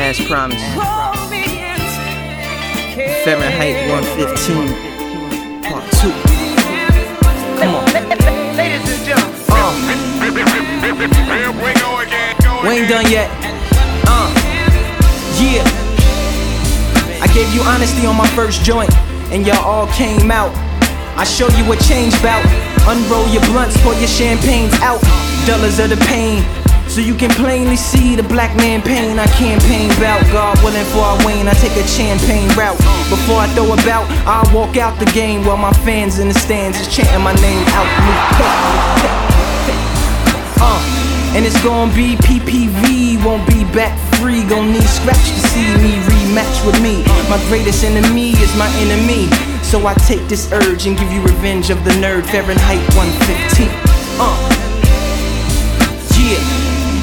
As promised. Fahrenheit 115, part 2. Come on. We ain't done yet. Yeah. I gave you honesty on my first joint, and y'all all came out. I show you what change bout. Unroll your blunts, pour your champagnes out. Dollars of the pain, so you can plainly see the black man pain. I campaign bout, God willing for I wane. I take a champagne route. Before I throw a bout, I'll walk out the game while my fans in the stands is chanting my name out. And it's gon' be PPV, won't be back free. Gon' need scratch to see me rematch with me. My greatest enemy is my enemy, so I take this urge and give you revenge of the nerd. Fahrenheit 115.